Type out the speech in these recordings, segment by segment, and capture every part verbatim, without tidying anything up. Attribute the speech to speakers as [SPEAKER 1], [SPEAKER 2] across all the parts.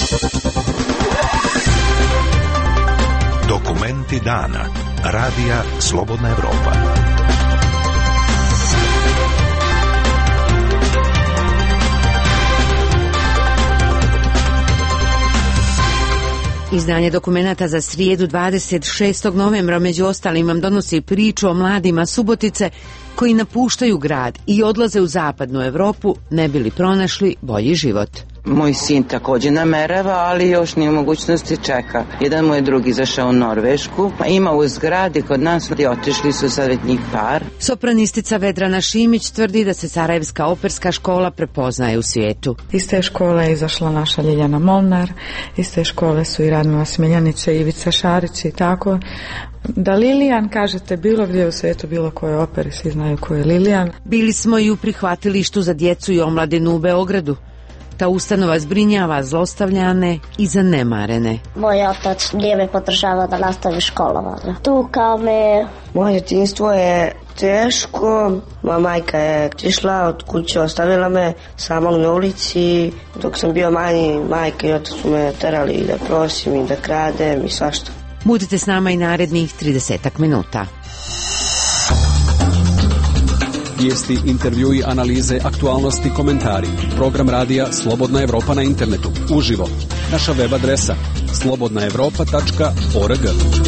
[SPEAKER 1] Dokumenti dana. Radija Slobodna Evropa.
[SPEAKER 2] Izdanje dokumenata za srijedu dvadeset šestog novembra među ostalim vam donosi priču o mladima Subotice koji napuštaju grad i odlaze u zapadnu Evropu ne bi li pronašli bolji život.
[SPEAKER 3] Moj sin također namerava, ali još nije u mogućnosti, čeka. Jedan moj drugi zašao u Norvešku, ima u zgradi kod nas i otišli su sad već njih par.
[SPEAKER 2] Sopranistica Vedrana Šimić tvrdi da se Sarajevska operska škola prepoznaje u svijetu.
[SPEAKER 4] Iz te škole je izašla naša Ljiljana Molnar, iz te škole su i Radmila Smiljanić i Ivica Šarić i tako. Da Lilijan, kažete, bilo gdje u svijetu, bilo koje opere, svi znaju ko je Lilijan.
[SPEAKER 2] Bili smo i u prihvatilištu za djecu i omladinu u Beogradu. Ta ustanova zbrinjava zlostavljane i zanemarene.
[SPEAKER 5] Moj otac nije me podržavao da nastavi školovanje. Tu kao me...
[SPEAKER 6] Moje djetinjstvo je teško. Moja majka je išla od kuće, ostavila me sama na ulici. Dok sam bio manji, majka i otac su me terali da prosim i da kradem i svašta.
[SPEAKER 2] Budite s nama i narednih tridesetak minuta.
[SPEAKER 7] Vijesti, intervjui, analize, aktualnosti, komentari. Program radija Slobodna Evropa na internetu. Uživo. Naša web adresa slobodna evropa tačka org.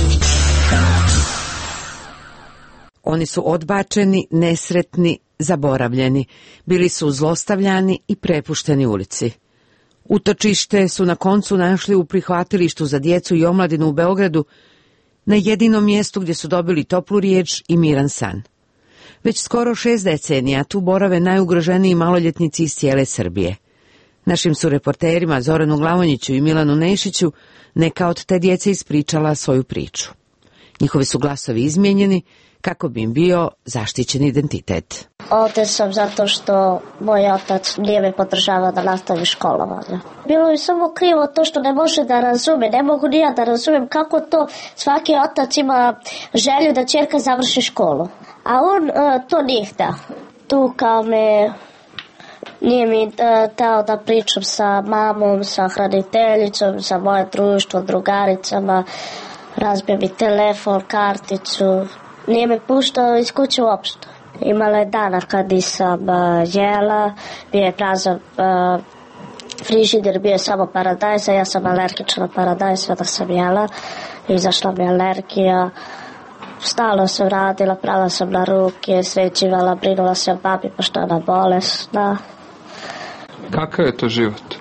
[SPEAKER 2] Oni su odbačeni, nesretni, zaboravljeni. Bili su zlostavljani i prepušteni ulici. Utočište su na koncu našli u prihvatilištu za djecu i omladinu u Beogradu, na jedinom mjestu gdje su dobili toplu riječ i miran san. Već skoro šest decenija tu borave najugroženiji maloljetnici iz cijele Srbije. Našim su reporterima Zoranu Glavonjiću i Milanu Nešiću neka od te djece ispričala svoju priču. Njihovi su glasovi izmijenjeni kako bi im bio zaštićen identitet.
[SPEAKER 5] Ovdje sam zato što moj otac nije me podržavao da nastavi školovanje. Bilo je samo krivo to što ne može da razume, ne mogu ni ja da razumem kako to svaki otac ima želju da ćerka završi školu. A on uh, to nije htio. Tu kao me nije mi uh, dao da pričam sa mamom, sa hraniteljicom, sa moje društvo, drugaricama, razbio mi telefon, karticu. Nije me puštao iz kuće uopšte. Imala je dana kad nisam uh, jela, bio je prazan uh, frižider, bio je samo paradajza, ja sam alergična na paradajz, sve da sam jela, izašla mi alergija. Stalno sam radila, prala sam na ruke, sređivala, brinula se o babi pošto je ona bolesna.
[SPEAKER 8] Kakav je to život?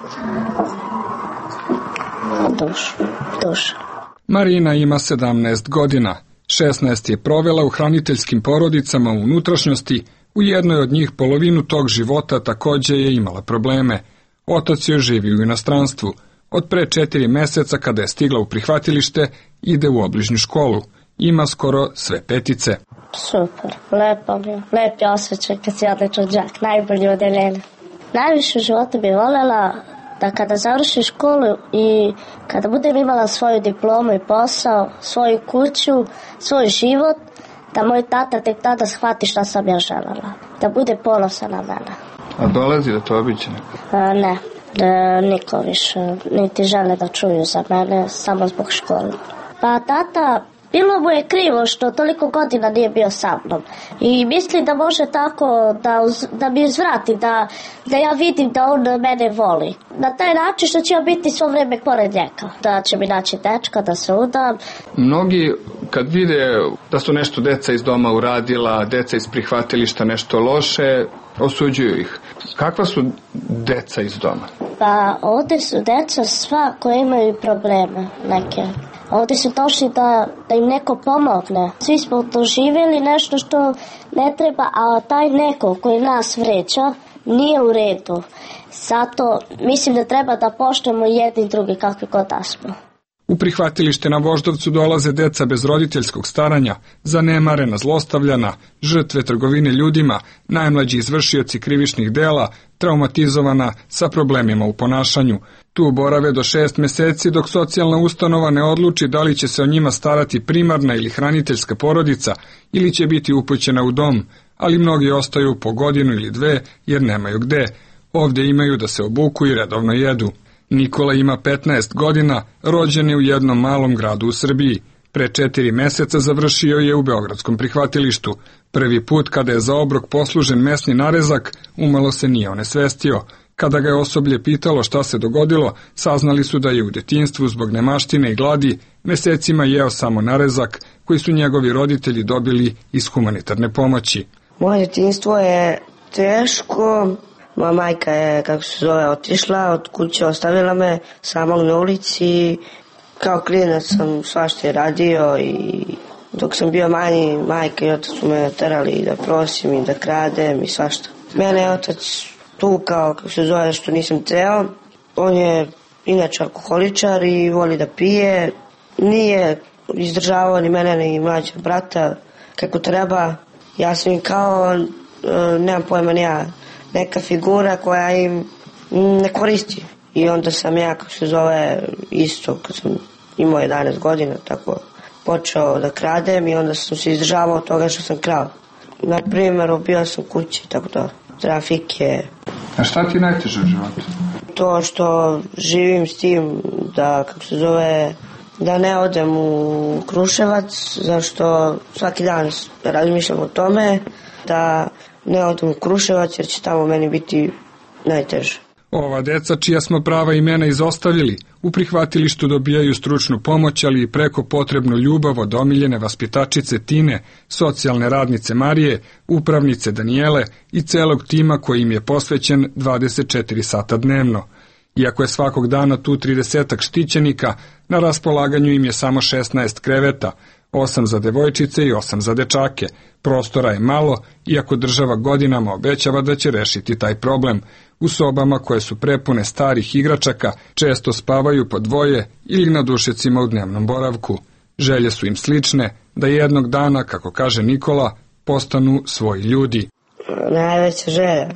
[SPEAKER 5] Duš, duš.
[SPEAKER 8] Marina ima sedamnaest godina. šesnaest je provela u hraniteljskim porodicama u unutrašnjosti, u jednoj od njih polovinu tog života također je imala probleme. Otac joj živi u inostranstvu. Od pre četiri meseca kada je stigla u prihvatilište, ide u obližnju školu. Ima skoro sve petice.
[SPEAKER 5] Super, lepo mi je. Lep je osjećaj kad si odličan đak, najbolji odeljenje. Najviše u životu bi voljela da kada završi školu i kada budem imala svoju diplomu i posao, svoju kuću, svoj život, da moj tata tek tada shvati šta sam ja želela. Da bude ponosan na mene.
[SPEAKER 8] A dolazi da to obiđe?
[SPEAKER 5] A, ne, da niko više niti žele da čuju za mene, samo zbog škole. Pa tata, bilo mu je krivo što toliko godina nije bio sa mnom i misli da može tako da, uz, da mi uzvrati, da, da ja vidim da on mene voli. Na taj način što će ja biti svo vrijeme pored njega, da će mi naći dečka, da se udam.
[SPEAKER 8] Mnogi kad vide da su nešto deca iz doma uradila, deca iz prihvatilišta nešto loše, osuđuju ih. Kakva su deca iz doma?
[SPEAKER 5] Pa ovdje su deca sva koje imaju probleme neke. Ovdje su došli da, da im neko pomogne. Svi smo doživjeli nešto što ne treba, a taj neko koji nas vređa nije u redu. Zato mislim da treba da poštujemo jedni i drugi kakvi god da smo.
[SPEAKER 8] U prihvatilište na Voždovcu dolaze deca bez roditeljskog staranja, zanemarena, zlostavljana, žrtve trgovine ljudima, najmlađi izvršioci krivičnih dela, traumatizovana sa problemima u ponašanju. Tu borave do šest meseci dok socijalna ustanova ne odluči da li će se o njima starati primarna ili hraniteljska porodica ili će biti upućena u dom, ali mnogi ostaju po godinu ili dve jer nemaju gde. Ovdje imaju da se obuku i redovno jedu. Nikola ima petnaest godina, rođen je u jednom malom gradu u Srbiji. Pre četiri meseca završio je u beogradskom prihvatilištu. Prvi put kada je za obrok poslužen mesni narezak, umalo se nije onesvestio. Kada ga je osoblje pitalo šta se dogodilo, saznali su da je u detinjstvu zbog nemaštine i gladi mesecima jeo samo narezak koji su njegovi roditelji dobili iz humanitarne pomoći.
[SPEAKER 6] Moje detinjstvo je teško. Moja majka je, kako se zove, otišla od kuće, ostavila me samog na ulici. Kao klinac sam svašta radio i dok sam bio manji, majka i otac su me terali da prosim i da kradem i svašta. Mene je otac tukao, kako se zove, što nisam teo. On je inače alkoholičar i voli da pije. Nije izdržavao ni mene ni mlađeg brata kako treba. Ja sam im kao, nemam pojma ni ja, neka figura koja im ne koristi. I onda sam ja, kako se zove, isto kad sam imao jedanaest godina, tako počeo da kradem i onda sam se izdržavao od toga što sam krao. Na primjer, ubio sam kući, tako da, trafike.
[SPEAKER 8] A šta ti najteže u životu?
[SPEAKER 6] To što živim s tim da, kako se zove, da ne odem u Kruševac, zašto svaki dan razmišljam o tome, da ne odem u Kruševac jer će tamo meni biti najteže.
[SPEAKER 8] Ova deca, čija smo prava imena izostavili, u prihvatilištu dobijaju stručnu pomoć, ali i preko potrebnu ljubav od omiljene vaspitačice Tine, socijalne radnice Marije, upravnice Danijele i celog tima koji im je posvećen dvadeset četiri sata dnevno. Iako je svakog dana tu tridesetak štićenika, na raspolaganju im je samo šesnaest kreveta, osam za devojčice i osam za dečake. Prostora je malo, iako država godinama obećava da će rešiti taj problem. U sobama koje su prepune starih igračaka često spavaju po dvoje ili na dušecima u dnevnom boravku. Želje su im slične, da jednog dana, kako kaže Nikola, postanu svoji ljudi.
[SPEAKER 6] Najveća želja,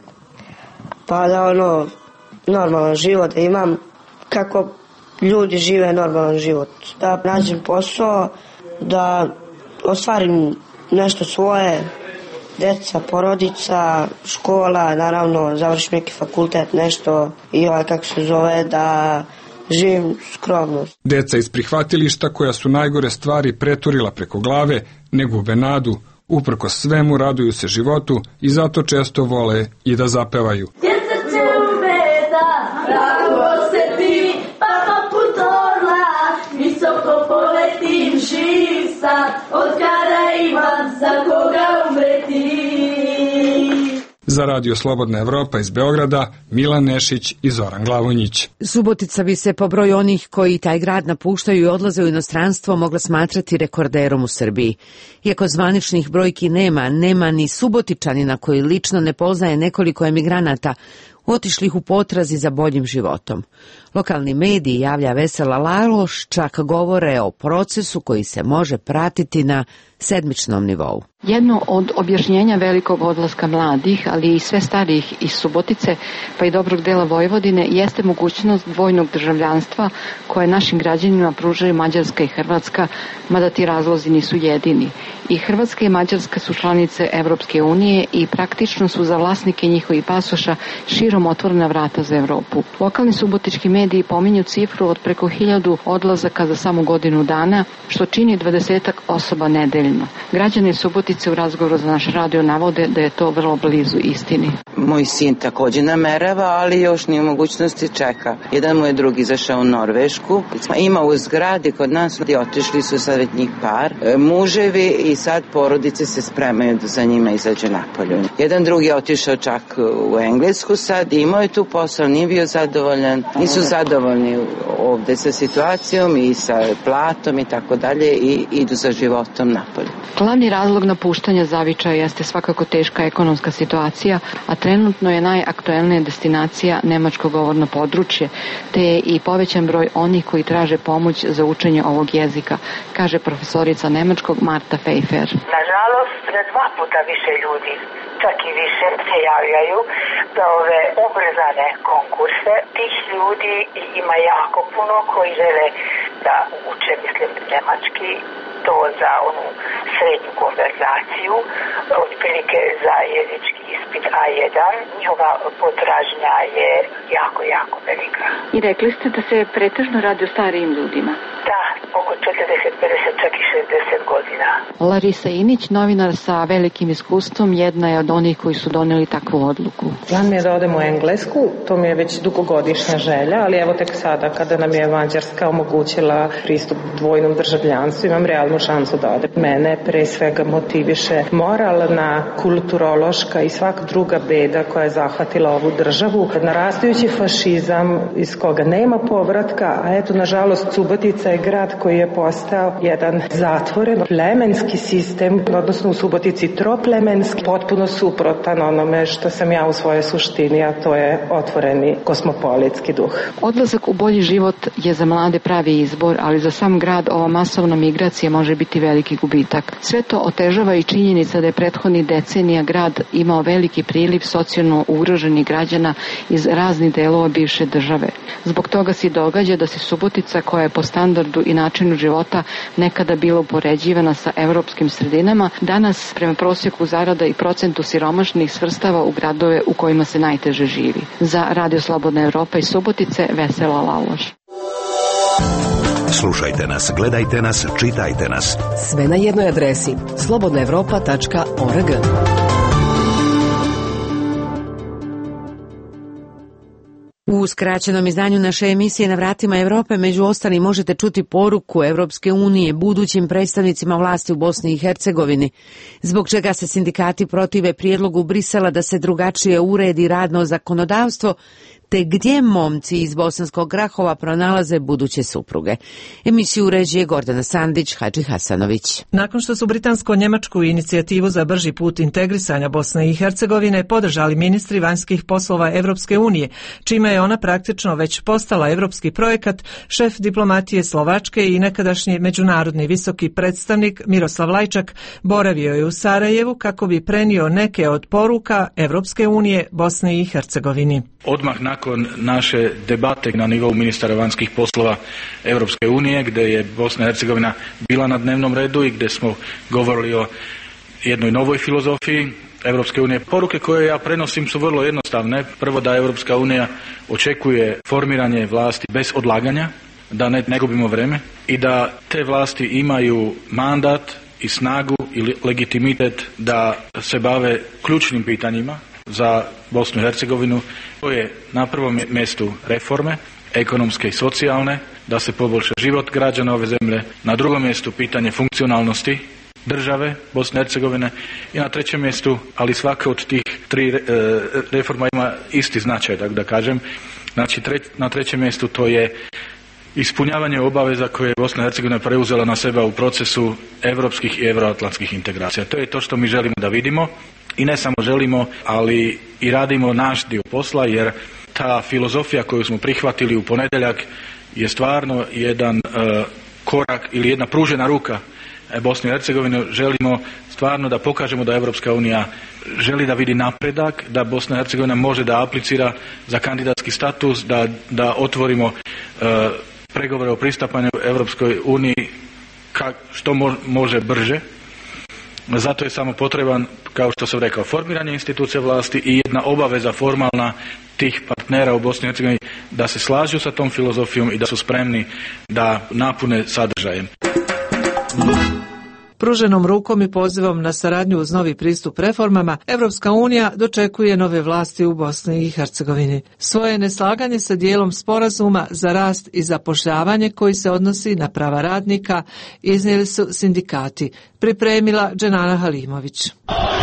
[SPEAKER 6] pa da ono, normalan život da imam, kako ljudi žive normalan život. Da nađem posao, da ostvarim nešto svoje, deca, porodica, škola, naravno završim neki fakultet, nešto i ovaj, kako se zove, da živim skromno.
[SPEAKER 8] Deca iz prihvatilišta koja su najgore stvari preturila preko glave ne gube nadu, uprkos svemu raduju se životu i zato često vole i da zapevaju.
[SPEAKER 9] Od kada imam za koga umreti.
[SPEAKER 8] Za Radio Slobodna Evropa iz Beograda, Milan Nešić i Zoran Glavonjić.
[SPEAKER 2] Subotica bi se po broju onih koji taj grad napuštaju i odlaze u inostranstvo mogla smatrati rekorderom u Srbiji. Iako zvaničnih brojki nema, nema ni Subotičanina koji lično ne poznaje nekoliko emigranata, otišlih u potrazi za boljim životom. Lokalni mediji, javlja Vesela Laloš, čak govore o procesu koji se može pratiti na sedmičnom nivou.
[SPEAKER 10] Jedno od objašnjenja velikog odlaska mladih, ali i sve starijih iz Subotice, pa i dobrog dela Vojvodine, jeste mogućnost dvojnog državljanstva koje našim građanima pružaju Mađarska i Hrvatska, mada ti razlozi nisu jedini. I Hrvatska i Mađarska su članice Evropske unije i praktično su za vlasnike njihovih pasoša širom otvorena vrata za Evropu. Lokalni subotički mediji pominju cifru od preko hiljadu odlazaka za samo godinu dana, što čini dvadesetak osoba nedeljno. Građani Subotice u razgovoru za naš radio navode da je to vrlo blizu istini.
[SPEAKER 3] Moj sin takođe namerava, ali još nije u mogućnosti čeka. Jedan mu je drugi izašao u Norvešku. Ima u zgradi kod nas, otišli su sad već njih par, muževi i sad porodice se spremaju da za njima izađe napolju. Jedan drugi je otišao čak u Englesku sad, imao je tu posao, nije bio zadovoljan. Nisu zadovoljni ovde sa situacijom i sa platom i tako dalje i idu za životom napolju.
[SPEAKER 10] Glavni razlog napuštanja Zavičaja jeste svakako teška ekonomska situacija, a trenutno je najaktuelnija destinacija nemačko govorno područje, te je i povećan broj onih koji traže pomoć za učenje ovog jezika, kaže profesorica nemačkog Marta Pfeiffer.
[SPEAKER 11] Nažalost, dva puta više ljudi, čak i više, se javljaju za ove ubrzane konkurse. Tih ljudi ima jako puno koji žele da uče, mislim, nemački to za onu srednju konverzaciju, otprilike za jezički ispit A jedan. Njihova potražnja je jako, jako velika.
[SPEAKER 10] I rekli ste da se pretežno radi o starijim ljudima.
[SPEAKER 11] Da, oko četrdeset, pedeset, čak i šezdeset godina.
[SPEAKER 10] Larisa Inić, novinar sa velikim iskustvom, jedna je od onih koji su doneli takvu odluku.
[SPEAKER 12] Plan mi je da odem u Englesku, to mi je već dugogodišnja želja, ali evo tek sada kada nam je Mađarska omogućila pristup dvojnom državljanstvu, imam realnu šansu da odem. Mene pre svega motiviše moralna, kulturološka i svaka druga beda koja je zahvatila ovu državu, narastajući fašizam iz koga nema povratka, a eto nažalost Subotica je grad koji je postao jedan zatvoren plemenski sistem, odnosno u Subotici troplemenski, potpuno suprotan onome što sam ja u svojoj suštini, a to je otvoreni kosmopolitski duh.
[SPEAKER 10] Odlazak u bolji život je za mlade pravi izbor, ali za sam grad ova masovna migracija može biti veliki gubitak. Sve to otežava i činjenica da je prethodnih decenija grad imao veliki priliv socijalno ugroženih građana iz raznih delova bivše države. Zbog toga se događa da se Subotica, koja je po standardu i načinu života nekada bila upoređivana sa evropskim sredinama, danas prema prosjeku zarada i procentu siromašnih svrstava u gradove u kojima se najteže živi. Za Radio Slobodna Evropa iz Subotice, Vesela Laloš.
[SPEAKER 1] Slušajte nas, gledajte nas, čitajte nas.
[SPEAKER 13] Sve na jednoj adresi slobodna evropa tačka org.
[SPEAKER 2] U skraćenom izdanju naše emisije Na vratima Evrope među ostalim možete čuti poruku Evropske unije budućim predstavnicima vlasti u Bosni i Hercegovini, zbog čega se sindikati protive prijedlogu Brisela da se drugačije uredi radno zakonodavstvo, te gdje momci iz Bosanskog Grahova pronalaze buduće supruge. Emisiju uređuje Gordana Sandić, Hadži Hasanović.
[SPEAKER 14] Nakon što su britansko-njemačku inicijativu za brži put integrisanja Bosne i Hercegovine podržali ministri vanjskih poslova Evropske unije, čime je ona praktično već postala evropski projekat, šef diplomatije Slovačke i nekadašnji međunarodni visoki predstavnik Miroslav Lajčak boravio je u Sarajevu kako bi prenio neke od poruka Evropske unije Bosni i Hercegovini.
[SPEAKER 15] Odmah nakon naše debate na nivou ministara vanjskih poslova Europske unije, gdje je Bosna i Hercegovina bila na dnevnom redu i gdje smo govorili o jednoj novoj filozofiji Europske unije, poruke koje ja prenosim su vrlo jednostavne. Prvo, da Europska unija očekuje formiranje vlasti bez odlaganja, da ne, ne gubimo vreme i da te vlasti imaju mandat i snagu i legitimitet da se bave ključnim pitanjima za Bosnu i Hercegovinu. To je na prvom mjestu reforme, ekonomske i socijalne, da se poboljša život građana ove zemlje. Na drugom mjestu pitanje funkcionalnosti države Bosne i Hercegovine i na trećem mjestu, ali svaka od tih tri e, reforma ima isti značaj, tako da kažem. Znači tre, na trećem mjestu to je ispunjavanje obaveza koje je Bosna i Hercegovina preuzela na sebe u procesu europskih i euroatlantskih integracija. To je to što mi želimo da vidimo i ne samo želimo, ali i radimo naš dio posla, jer ta filozofija koju smo prihvatili u ponedjeljak je stvarno jedan uh, korak ili jedna pružena ruka Bosni i Hercegovine. Želimo stvarno da pokažemo da Europska unija želi da vidi napredak, da Bosna i Hercegovina može da aplicira za kandidatski status, da, da otvorimo uh, pregovore o pristupanju Europskoj uniji ka, što mo, može brže. Zato je samo potreban, kao što sam rekao, formiranje institucija vlasti i jedna obaveza formalna tih partnera u Bosni i Hercegovini da se slažu sa tom filozofijom i da su spremni da napune sadržajem.
[SPEAKER 14] Pruženom rukom i pozivom na saradnju uz novi pristup reformama, Evropska unija dočekuje nove vlasti u Bosni i Hercegovini. Svoje neslaganje sa dijelom sporazuma za rast i zapošljavanje koji se odnosi na prava radnika iznijeli su sindikati. Pripremila Dženana Halimović.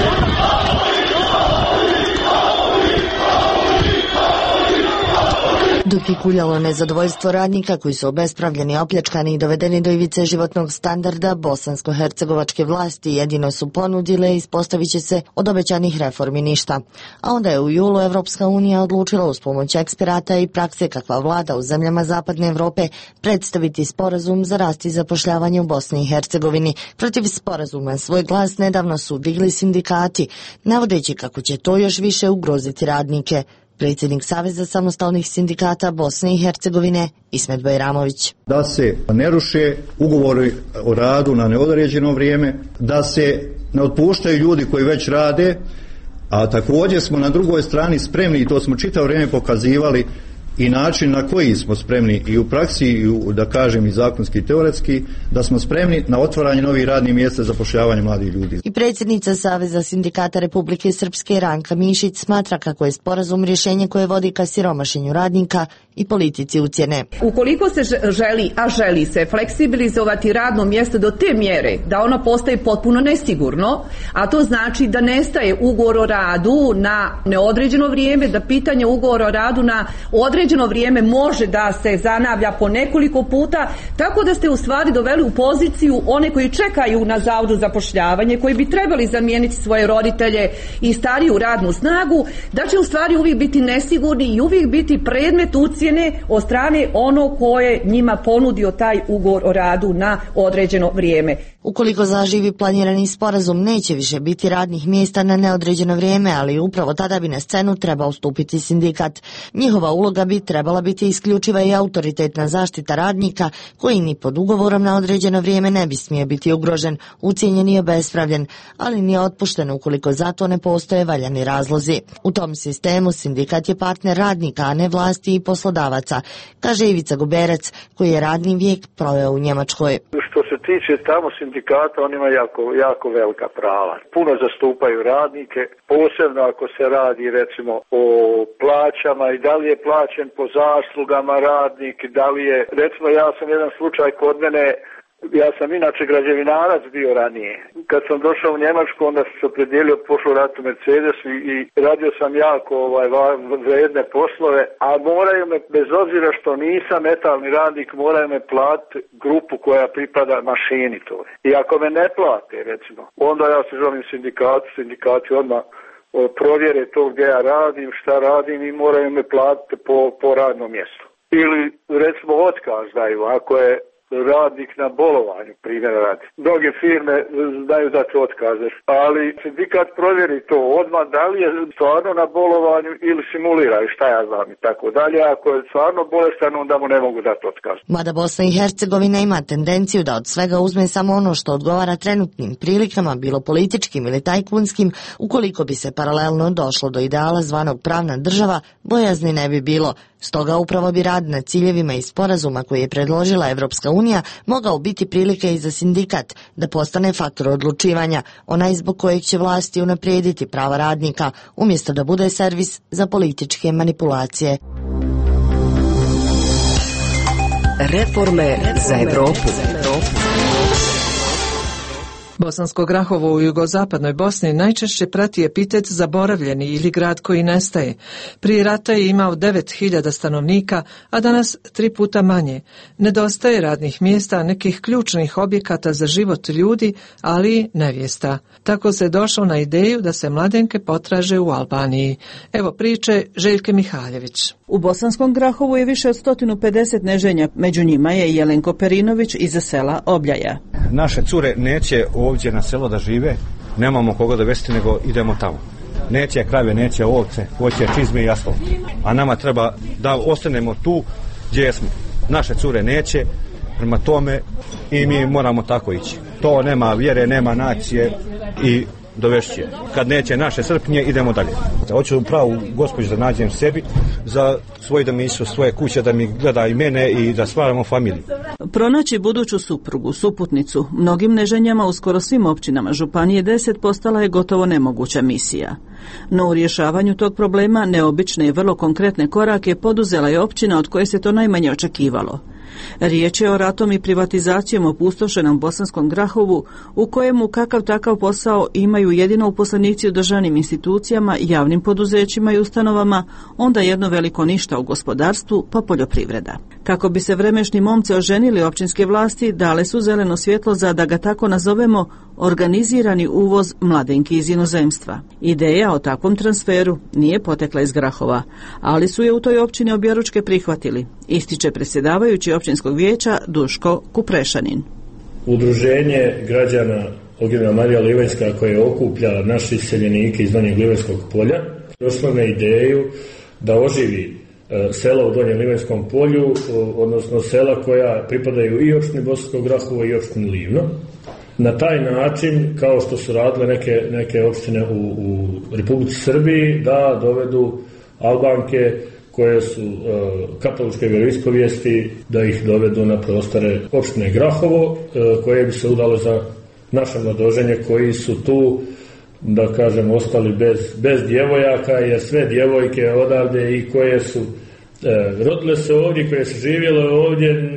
[SPEAKER 16] Dok je kuljalo nezadovoljstvo radnika koji su obespravljeni, opljačkani i dovedeni do ivice životnog standarda, bosansko-hercegovačke vlasti jedino su ponudile i ispostavit će se od obećanih reformi ništa. A onda je u julu Evropska unija odlučila uz pomoć eksperata i prakse kakva vlada u zemljama Zapadne Evrope predstaviti sporazum za rast i zapošljavanje u Bosni i Hercegovini. Protiv sporazuma svoj glas nedavno su digli sindikati, navodeći kako će to još više ugroziti radnike. Predsjednik Saveza samostalnih sindikata Bosne i Hercegovine Ismet Bajramović.
[SPEAKER 17] Da se ne ruše ugovori o radu na neodređeno vrijeme, da se ne otpuštaju ljudi koji već rade, a također smo na drugoj strani spremni, i to smo čitavo vrijeme pokazivali, i način na koji smo spremni i u praksi i u, da kažem, i zakonski i teoretski, da smo spremni na otvaranje novih radnih mjesta za zapošljavanje mladih ljudi.
[SPEAKER 16] I predsjednica Saveza sindikata Republike Srpske Ranka Mišić smatra kako je sporazum rješenje koje vodi ka siromašenju radnika i politici ucjene.
[SPEAKER 18] Ukoliko se želi, a želi se, fleksibilizovati radno mjesto do te mjere da ono postaje potpuno nesigurno, a to znači da nestaje ugovor o radu na neodređeno vrijeme, da pitanje ugovora o radu na određeno vrijeme može da se zanavlja po nekoliko puta, tako da ste u stvari doveli u poziciju one koji čekaju na zavodu za zapošljavanje, koji bi trebali zamijeniti svoje roditelje i stariju radnu snagu, da će u stvari uvijek biti nesigurni i uvijek biti predmet ucjene od strane ono koje njima ponudio taj ugovor o radu na određeno vrijeme.
[SPEAKER 16] Ukoliko zaživi planirani sporazum, neće više biti radnih mjesta na neodređeno vrijeme, ali upravo tada bi na scenu trebao stupiti sindikat. Njihova uloga bi trebala biti isključiva i autoritetna zaštita radnika, koji ni pod ugovorom na određeno vrijeme ne bi smije biti ugrožen, ucijenjen i obespravljen, ali nije otpušten ukoliko za to ne postoje valjani razlozi. U tom sistemu sindikat je partner radnika, a ne vlasti i poslodavaca, kaže Ivica Guberec, koji je radni vijek proveo u Njemačkoj.
[SPEAKER 19] Što se tiče tamo sindikata, on ima jako, jako velika prava. Puno zastupaju radnike, posebno ako se radi recimo o plaćama i da li je plaćen po zaslugama radnik, da li je, recimo ja sam jedan slučaj kod mene, ja sam inače građevinarac bio ranije. Kad sam došao u Njemačku, onda sam se opredijelio, pošao rad u Mercedesu i, i radio sam jako ovaj, vredne poslove, a moraju me, bez obzira što nisam metalni radnik, moraju me platiti grupu koja pripada mašini toj. I ako me ne plate, recimo, onda ja se želim sindikatu, sindikati odmah provjere to gdje ja radim, šta radim i moraju me platiti po, po radnom mjestu. Ili recimo otkaz daju, ako je radnik na bolovanju, primjer radi. Mnoge firme daju dati otkaze, ali sindikat provjeri to odmah da li je stvarno na bolovanju ili simulira i šta ja znam i tako dalje. Ako je stvarno bolestan, onda mu ne mogu dati otkaz.
[SPEAKER 16] Mada Bosna i Hercegovina ima tendenciju da od svega uzme samo ono što odgovara trenutnim prilikama, bilo političkim ili tajkunskim, ukoliko bi se paralelno došlo do ideala zvanog pravna država, bojazni ne bi bilo. Stoga upravo bi rad na ciljevima i sporazuma koji je predložila Evropska unija mogao biti prilike i za sindikat da postane faktor odlučivanja, onaj zbog kojeg će vlasti unaprijediti prava radnika, umjesto da bude servis za političke manipulacije.
[SPEAKER 13] Reforme za Evropu.
[SPEAKER 14] Bosansko Grahovo u jugozapadnoj Bosni najčešće prati epitet zaboravljeni ili grad koji nestaje. Prije rata je imao devet hiljada stanovnika, a danas tri puta manje. Nedostaje radnih mjesta, nekih ključnih objekata za život ljudi, ali i nevjesta. Tako se došlo na ideju da se mladenke potraže u Albaniji. Evo priče Željke Mihaljević.
[SPEAKER 20] U Bosanskom Grahovu je više od sto pedeset neženja, među njima je Jelenko Perinović iz sela Obljaja.
[SPEAKER 21] Naše cure neće ovdje na selo da žive, nemamo koga da vesti, nego idemo tamo. Neće krave, neće ovce, hoće čizme i asfalt. A nama treba da ostanemo tu gdje smo. Naše cure neće, prema tome i mi moramo tako ići. To nema vjere, nema nacije i dovešće. Kad neće naše srpnje, idemo dalje. Hoću pravu gospođu da nađem sebi, za svoje domišlju, svoje kuće, da mi gleda i mene i da stvaramo familiju.
[SPEAKER 20] Pronaći buduću suprugu, suputnicu, mnogim neženjama u skoro svim općinama Županije deset postala je gotovo nemoguća misija. No u rješavanju tog problema neobične i vrlo konkretne korake poduzela je općina od koje se to najmanje očekivalo. Riječ je o ratom i privatizacijom opustošenom Bosanskom Grahovu, u kojemu kakav takav posao imaju jedino uposlenici u državnim institucijama, javnim poduzećima i ustanovama, onda jedno veliko ništa u gospodarstvu, pa poljoprivreda. Kako bi se vremešni momci oženili, općinske vlasti dale su zeleno svjetlo za, da ga tako nazovemo, organizirani uvoz mladenki iz inozemstva. Ideja o takvom transferu nije potekla iz Grahova, ali su je u toj općini objeručke prihvatili, ističe predsjedavajući općinskog vijeća Duško Kuprešanin.
[SPEAKER 22] Udruženje građana Ogljena Marija Livanjska koje okuplja naši iseljenike iz Donjeg Livanjskog polja došlo na ideju da oživi sela u Donjem Livanjskom polju, odnosno sela koja pripadaju i opštini Bosansko Grahovo i opštini Livno. Na taj način, kao što su radile neke, neke opštine u, u Republici Srbiji, da dovedu Albanke koje su e, katoličke vjeroispovijesti, da ih dovedu na prostore opštine Grahovo, e, koje bi se udalo za naše mladoženje koji su tu, da kažem, ostali bez, bez djevojaka, jer sve djevojke odavde i koje su e, rodile se ovdje, koje su živjele ovdje,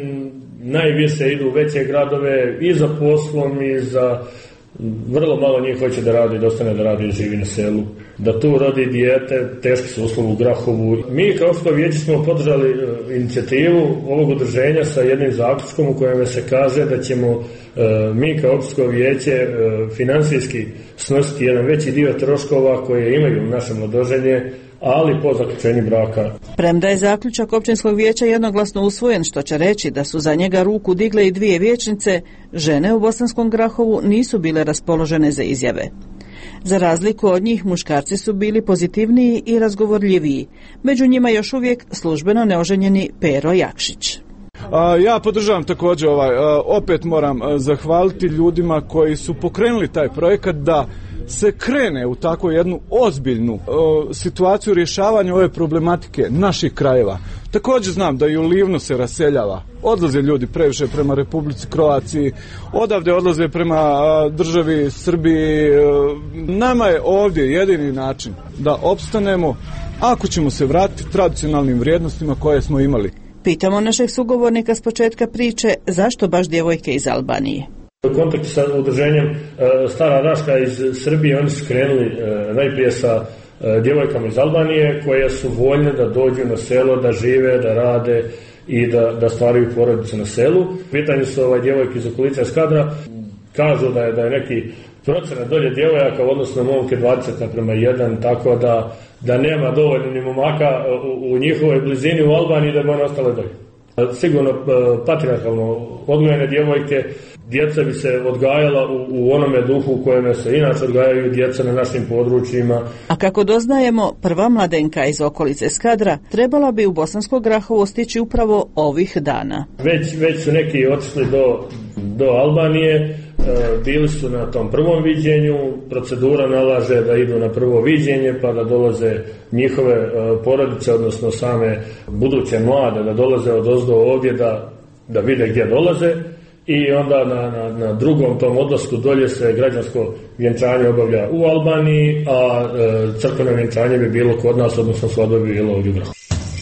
[SPEAKER 22] najviše idu u veće gradove i za poslom i za vrlo malo njih hoće da radi, da ostane da radi i živi na selu. Da tu rodi dijete, teški su uslovi u Grahovu. Mi kao što vijeće smo podržali e, inicijativu ovog udruženja sa jednim zaključkom u kojem se kaže da ćemo e, mi kao opštinsko vijeće e, finansijski snositi jedan veći dio troškova koje imaju naše mladoženje, ali po zaključenju braka.
[SPEAKER 20] Premda je zaključak općinskog vijeća jednoglasno usvojen, što će reći da su za njega ruku digle i dvije vijećnice, žene u Bosanskom Grahovu nisu bile raspoložene za izjave. Za razliku od njih, muškarci su bili pozitivniji i razgovorljiviji. Među njima još uvijek službeno neoženjeni Pero Jakšić.
[SPEAKER 4] A, ja podržavam također ovaj, a, opet moram a, zahvaliti ljudima koji su pokrenuli taj projekat da se krene u tako jednu ozbiljnu a, situaciju rješavanja ove problematike naših krajeva. Također znam da i u Livnu se raseljava. Odlaze ljudi previše prema Republici Kroaciji, odavde odlaze prema a, državi Srbiji. A, nama je ovdje jedini način da opstanemo ako ćemo se vratiti tradicionalnim vrijednostima koje smo imali.
[SPEAKER 20] Pitamo našeg sugovornika s početka priče zašto baš djevojke iz Albanije.
[SPEAKER 22] U kontaktu sa udruženjem Stara Raška iz Srbije oni su krenuli najprije sa djevojkama iz Albanije koje su voljne da dođu na selo, da žive, da rade i da, da stvaraju porodice na selu. Pitanje su ovaj djevojke iz okolice Skadra, kažu da je, da je neki procenat dolje djevojaka, odnosno momke dvadeset naprema jedan, tako da da nema dovoljno ni momaka u, u njihovoj blizini u Albaniji da bi one ostale dolje. Sigurno patrijarhalno odgojene djevojke, djeca bi se odgajala u, u onome duhu u kojem se inače odgajaju djeca na našim područjima.
[SPEAKER 20] A kako doznajemo, prva mladenka iz okolice Skadra trebala bi u Bosansko Grahovo stići upravo ovih dana.
[SPEAKER 22] Već, već su neki otišli do, do Albanije, bili su na tom prvom viđenju, procedura nalaže da idu na prvo viđenje pa da dolaze njihove porodice, odnosno same buduće mlade, da dolaze odozdo ovdje da, da vide gdje dolaze i onda na, na, na drugom tom odlasku dolje se građansko vjenčanje obavlja u Albaniji, a e, crkveno vjenčanje bi bilo kod nas, odnosno svadba bi bilo ovdje u Grahovu.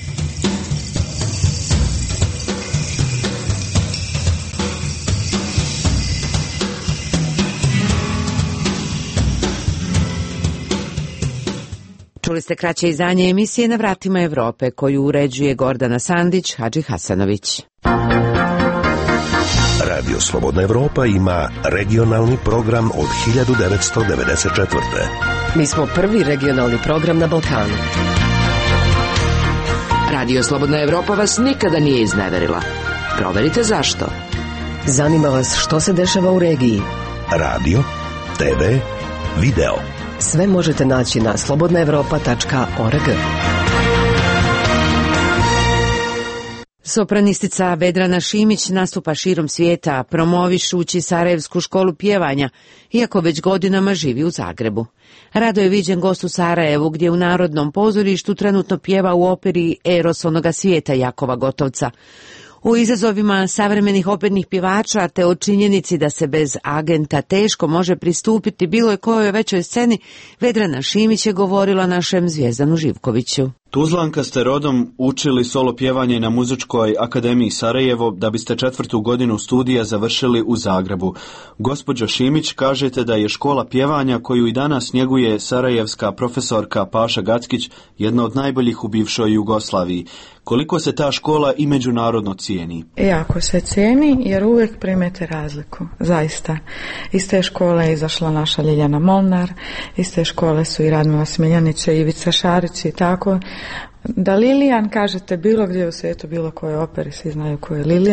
[SPEAKER 2] Čuli ste kraće izdanje emisije Na vratima Evrope koju uređuje Gordana Sandić, Hadži Hasanović.
[SPEAKER 1] Radio Slobodna Evropa ima regionalni program od hiljadu devetsto devedeset četvrte.
[SPEAKER 13] Mi smo prvi regionalni program na Balkanu.
[SPEAKER 7] Radio Slobodna Evropa vas nikada nije izneverila. Proverite zašto.
[SPEAKER 13] Zanima vas što se dešava u regiji.
[SPEAKER 1] Radio, te ve, video.
[SPEAKER 13] Sve možete naći na slobodna evropa tačka org.
[SPEAKER 2] Sopranistica Vedrana Šimić nastupa širom svijeta, promovišući Sarajevsku školu pjevanja, iako već godinama živi u Zagrebu. Rado je viđen gost u Sarajevu, gdje u Narodnom pozorištu trenutno pjeva u operi Eros onoga svijeta Jakova Gotovca. U izazovima savremenih opernih pjevača te o činjenici da se bez agenta teško može pristupiti bilo kojoj većoj sceni, Vedrana Šimić je govorila našem Zvijezdanu Živkoviću.
[SPEAKER 23] Tuzlanka ste rodom, učili solo pjevanje na Muzičkoj akademiji Sarajevo, da biste četvrtu godinu studija završili u Zagrebu. Gospođo Šimić, kažete da je škola pjevanja koju i danas njeguje sarajevska profesorka Paša Gackić jedna od najboljih u bivšoj Jugoslaviji. Koliko se ta škola i međunarodno cijeni?
[SPEAKER 24] Jako se cijeni jer uvijek primete razliku, zaista. Iz te škole je izašla naša Ljiljana Molnar, iz te škole su i Radmila Smiljanić i Ivica Šarić i tako. Da Lilijan, kažete bilo gdje u svijetu, bilo koje opere, svi znaju ko je Lilijan.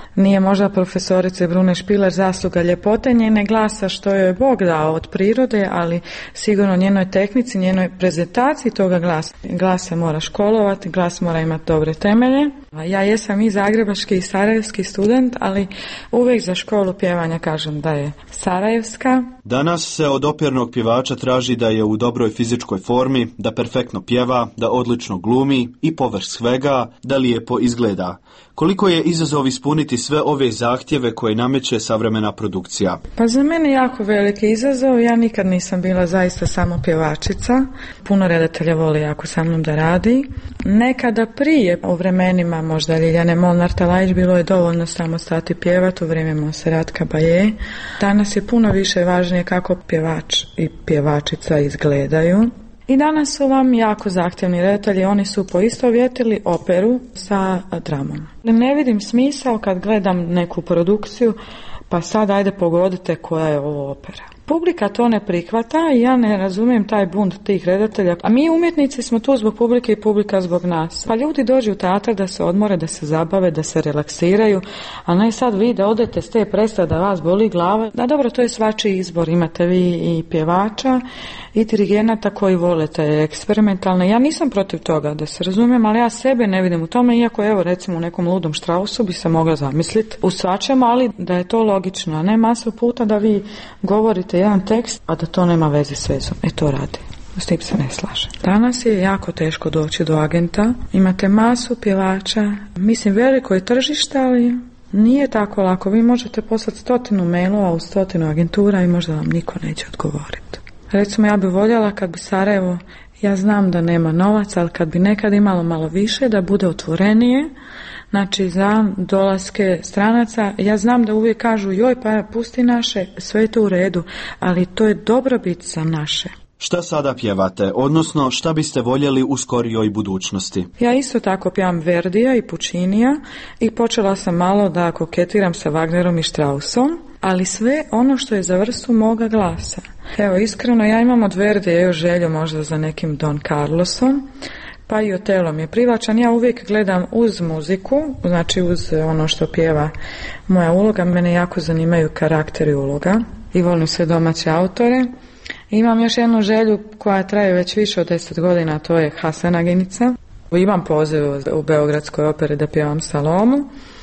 [SPEAKER 24] Nije možda profesorice Brune Špiler zasluga ljepote njene glasa što joj je Bog dao od prirode, ali sigurno njenoj tehnici, njenoj prezentaciji toga glasa. Glas se mora školovati, glas mora imati dobre temelje. Ja jesam i zagrebački i sarajevski student, ali uvijek za školu pjevanja kažem da je sarajevska.
[SPEAKER 23] Danas se od opernog pjevača traži da je u dobroj fizičkoj formi, da perfektno pjeva, da odlično glumi i povrh svega da lijepo izgleda. Koliko je izazov ispuniti sve ove zahtjeve koje nameće savremena produkcija?
[SPEAKER 24] Pa za mene jako veliki izazov. Ja nikad nisam bila zaista samo pjevačica. Puno redatelja voli jako sa mnom da radi. Nekada prije, u vremenima možda Ljiljane Molnar-Talajić, bilo je dovoljno samo stati pjevat u vrijeme Monserrat Caballé. Danas je puno više važnije kako pjevač i pjevačica izgledaju. I danas su vam jako zahtjevni redatelji, oni su poistovjetili operu sa dramom. Ne vidim smisao kad gledam neku produkciju, pa sad ajde pogodite koja je ovo opera. Publika to ne prihvata i ja ne razumijem taj bunt tih redatelja. A mi umjetnici smo tu zbog publike i publika zbog nas. Pa ljudi dođu u teatr da se odmore, da se zabave, da se relaksiraju, a ne sad vi da odete s te predstave da vas boli glava. Da dobro, to je svačiji izbor. Imate vi i pjevača i dirigenata koji vole te eksperimentalne. Ja nisam protiv toga, da se razumijem, ali ja sebe ne vidim u tome, iako evo recimo u nekom ludom Strausu bi se mogla zamisliti u svačem, ali da je to logično, a ne masu puta da vi govorite jedan tekst, a da to nema veze s vezom. E to radi. S tim se ne slaže. Danas je jako teško doći do agenta. Imate masu pjevača. Mislim, veliko je tržište, ali nije tako lako. Vi možete poslati stotinu mailova u stotinu agentura i možda vam niko neće odgovoriti. Recimo, ja bi voljela kad bi Sarajevo, ja znam da nema novaca, ali kad bi nekad imalo malo više, da bude otvorenije, znači za dolaske stranaca. Ja znam da uvijek kažu, joj pa pusti naše, sve je to u redu, ali to je dobrobit za naše.
[SPEAKER 23] Šta sada pjevate, odnosno šta biste voljeli u skorijoj budućnosti?
[SPEAKER 24] Ja isto tako pjevam Verdija i Puccinija i počela sam malo da koketiram sa Wagnerom i Straussom, ali sve ono što je za vrstu moga glasa. Evo, iskreno, ja imam od Verdija još želju možda za nekim Don Carlosom, pa i Otelo mi je privlačan. Ja uvijek gledam uz muziku, znači uz ono što pjeva moja uloga. Mene jako zanimaju karakteri uloga i volim sve domaće autore. Imam još jednu želju koja traje već više od deset godina, to je Hasenaginica. Imam poziv u Beogradskoj operi da pjevam Salomu.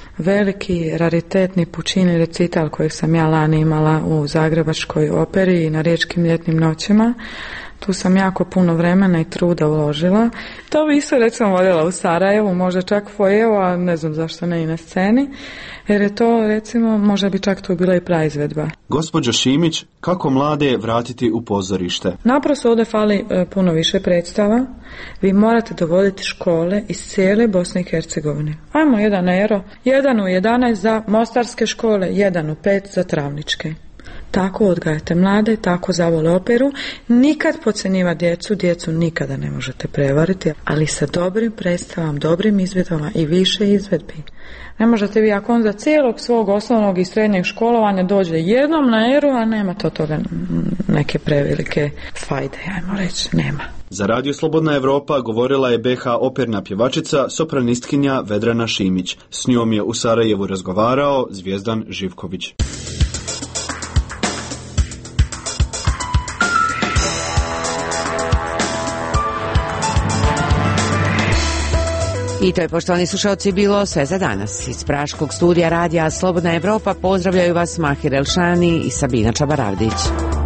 [SPEAKER 24] Veliki raritetni Puccini recital kojeg sam ja lani imala u Zagrebačkoj operi i na Riječkim ljetnim noćima. Tu sam jako puno vremena i truda uložila. To bi isto recimo voljela u Sarajevu, možda čak fojevu, a ne znam zašto ne i na sceni, jer je to recimo, možda bi čak tu bila i praizvedba.
[SPEAKER 23] Gospođo Šimić, kako mlade vratiti u pozorište?
[SPEAKER 24] Naprosto ovdje fali e, puno više predstava. Vi morate dovoditi škole iz cijele Bosne i Hercegovine. Ajmo jedan euro, jedan u jedanaest za mostarske škole, jedan u pet za travničke. Tako odgajate mlade, tako zavole operu. Nikad podcjenjiva djecu, djecu nikada ne možete prevariti, ali sa dobrim predstavom, dobrim izvedbama i više izvedbi. Ne možete vi ako on za cijelog svog osnovnog i srednjeg školovanja dođe jednom na eru, a nema to toga neke prevelike fajde, ajmo reći, nema.
[SPEAKER 23] Za Radio Slobodna Evropa govorila je be ha operna pjevačica, sopranistkinja Vedrana Šimić. S njom je u Sarajevu razgovarao Zvijezdan Živković.
[SPEAKER 2] I to je, poštovani slušalci, bilo sve za danas. Iz praškog studija radija Slobodna Evropa pozdravljaju vas Mahir Elšani i Sabina Čabaravdić.